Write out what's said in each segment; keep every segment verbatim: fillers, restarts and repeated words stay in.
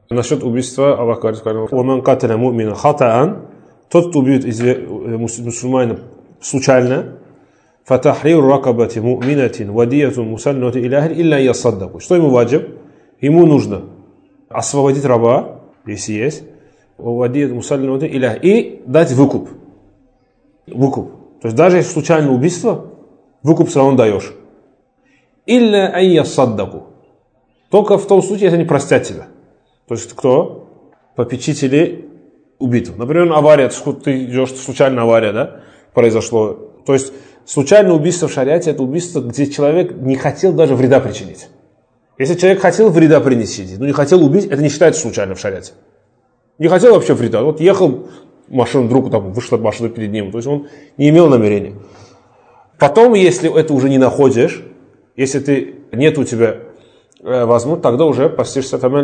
Насчет убийства Аллах говорит: «Ваман каталя му'мина хатаан», тот, кто убьет мусульманина случайно, фатахриру ракабати му'минатин вадиятун мусальнати иляхи илля ясаддаку. Что ему ваджиб? Ему нужно освободить раба, если есть, вадиятун мусальнати иляхи, и дать выкуп. Выкуп. То есть даже если случайное убийство, выкуп все равно даешь. Илля ай ясаддаку. Только в том случае, если они простят тебя. То есть кто? Попечители убитого. Например, авария, ты идешь, случайная авария, да, произошло. То есть случайное убийство в шариате — это убийство, где человек не хотел даже вреда причинить. Если человек хотел вреда принести, но не хотел убить, это не считается случайно в шариате. Не хотел вообще вреда. Вот ехал машина, вдруг там вышла машина перед ним. То есть он не имел намерения. Потом, если это уже не находишь, если ты, нет у тебя возьмут, тогда уже постишься. Тогда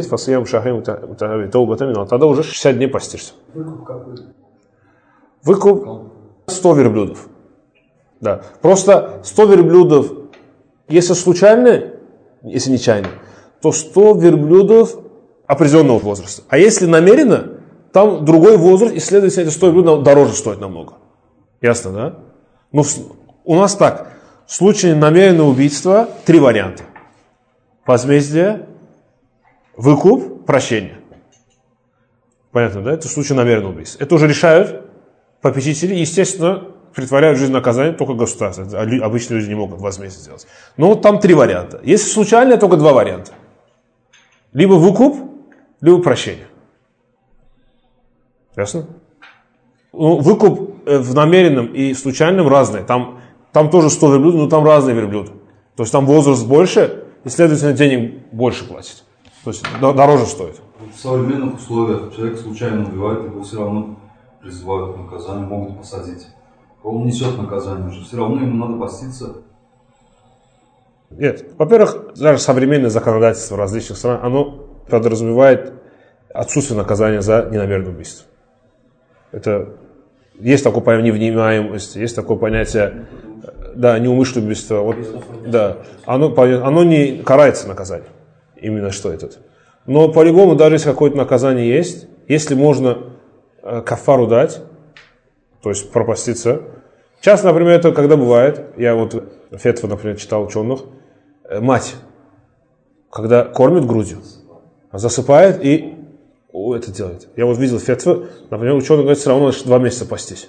уже шестьдесят дней постишься. Выкуп какой? Выкуп сто верблюдов. Да. Просто сто верблюдов, если случайно, если нечаянно, то сто верблюдов определенного возраста. А если намеренно, там другой возраст, и, следовательно, эти сто верблюдов дороже стоит намного. Ясно, да? Но у нас так. В случае намеренного убийства три варианта. Возмездие, выкуп, прощение. Понятно, да? Это в случае намеренного убийства. Это уже решают попечители. Естественно, притворяют жизнь наказания только государство. Обычные люди не могут возмездие сделать. Но вот там три варианта. Если случайно, только два варианта. Либо выкуп, либо прощение. Ясно? Ну, выкуп в намеренном и случайном разные. Там, там тоже сто верблюдов, но там разные верблюды. То есть там возраст больше, и, следовательно, денег больше платит. То есть дороже стоит. В современных условиях человек случайно убивает, его все равно призывают к наказанию, могут посадить. Он несет наказание уже, все равно ему надо поститься. Нет. Во-первых, даже современное законодательство различных стран, оно подразумевает отсутствие наказания за ненамеренное убийство. Это есть такое понятие невменяемости, есть такое понятие, да, неумышленное убийство. Вот, да, оно, оно не карается наказанием. Именно что это. Но по-любому, даже если какое-то наказание есть, если можно э, кафару дать, то есть пропаститься. Часто, например, это когда бывает, я вот фетву, например, читал ученых, э, мать, когда кормит грудью, засыпает и о, это делает. Я вот видел фетву, например, ученый говорит, все равно два месяца пастись.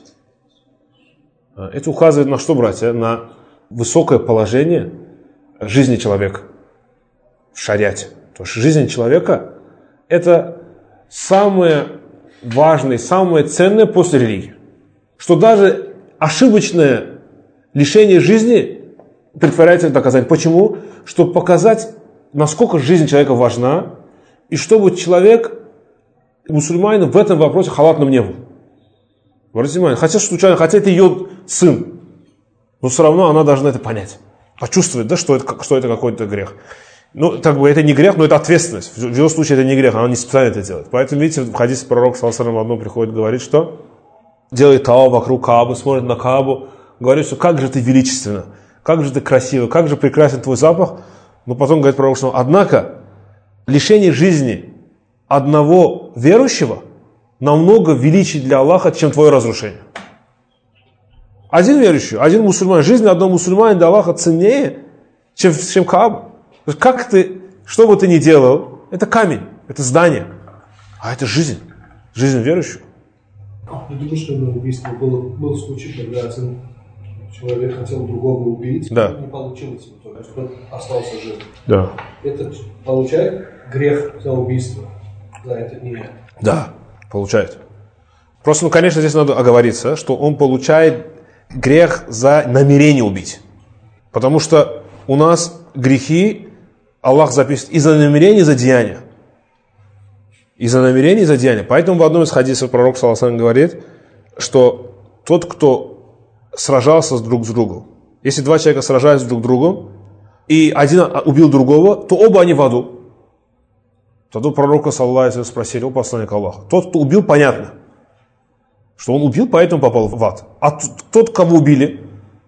Это указывает на что, братья? На высокое положение жизни человека в шариате. Потому что жизнь человека – это самое важное, самое ценное после религии. Что даже ошибочное лишение жизни претворяется в наказание. Почему? Чтобы показать, насколько жизнь человека важна, и чтобы человек, мусульманин, в этом вопросе халатным не был. Обратите внимание, хотя случайно, хотя это ее сын, но все равно она должна это понять, почувствовать, да, что это, что это какой-то грех. Ну, как бы это не грех, но это ответственность. В ее случае это не грех, она не специально это делает. Поэтому, видите, в хадисе пророк, саллаллаху алейхи ва саллям, в одном приходит, говорит, что делает тау вокруг Каабы, смотрит на Каабу, говорит, что как же ты величественно, как же ты красиво, как же прекрасен твой запах. Но потом говорит пророк, что однако лишение жизни одного верующего намного величий для Аллаха, чем твое разрушение. Один верующий, один мусульманин, жизнь одного мусульманина для Аллаха ценнее, чем, чем Кааба. Как ты, что бы ты ни делал, это камень, это здание, а это жизнь, жизнь верующего. Предыдущее убийство было, был случай, когда один человек хотел другого убить, да. Не получилось, то есть он остался жив. Да. Это получает грех за убийство, за это не. Да, получает. Просто, ну, конечно, здесь надо оговориться, что он получает грех за намерение убить. Потому что у нас грехи Аллах записывает и за намерение, и за деяние. И за намерение, и за деяние. Поэтому в одном из хадисов пророк, саллаллаху алейхи ва саллям, говорит, что тот, кто сражался друг с другом, если два человека сражаются друг с другом, и один убил другого, то оба они в аду. Тогда пророка, саллаллаху алейхи ва саллям, спросили, о посланник Аллаха, тот, кто убил, понятно, что он убил, поэтому попал в ад. А тот, кого убили,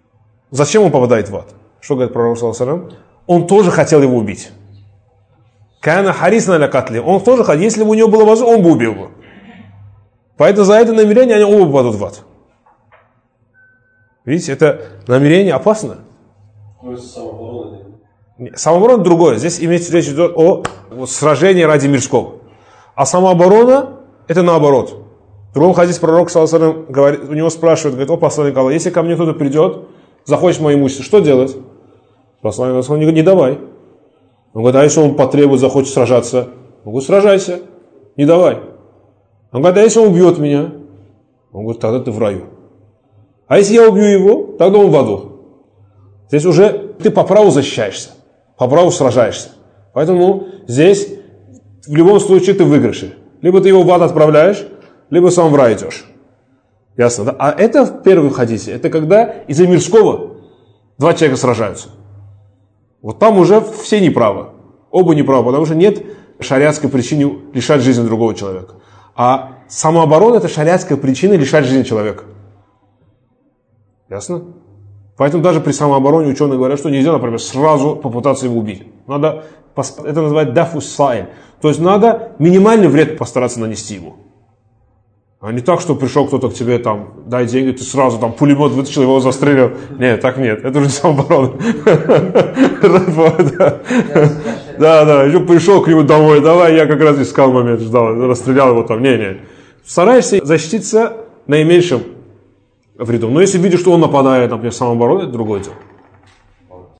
зачем он попадает в ад? Что говорит пророк, саллаллаху алейхи ва саллям? Он тоже хотел его убить. Кана харисна аля катли. Он тоже, если бы у него было возможность, он бы убил бы. Поэтому за это намерение они оба попадут в ад. Видите, это намерение опасно. Ну, это самооборона. Самооборона другое. Здесь имеется речь идет о, о сражении ради мирского. А самооборона это наоборот. В другом хадисе пророк, саллаллаху алейхи ва саллям, говорит, у него спрашивают, говорит: о посланник Аллаха, если ко мне кто-то придет, захочет мое имущество, что делать? Посланник Аллаха говорит: не давай. Он говорит: а если он потребует, захочет сражаться? Он говорит: сражайся, не давай. Он говорит: а если он убьет меня? Он говорит: тогда ты в раю. А если я убью его, тогда он в аду. Здесь уже ты по праву защищаешься, по праву сражаешься. Поэтому здесь в любом случае ты в выигрыше. Либо ты его в ад отправляешь, либо сам в рай идешь. Ясно, да? А это в первом хадисе, это когда из-за мирского два человека сражаются. Вот там уже все неправы. Оба неправы, потому что нет шариатской причины лишать жизни другого человека. А самооборона это шариатская причина лишать жизни человека. Ясно? Поэтому даже при самообороне ученые говорят, что нельзя, например, сразу попытаться его убить. Надо, это называют дафус саиль. То есть надо минимальный вред постараться нанести ему. А не так, что пришел кто-то к тебе, там, дай деньги, ты сразу там пулемет вытащил, его застрелил. Нет, так нет, это уже не самооборона. Да, да, еще пришел к нему домой, давай, я как раз искал момент, ждал, расстрелял его там. Не, не. Стараешься защититься наименьшим вредом. Но если видишь, что он нападает, например, самооборона, это другое дело.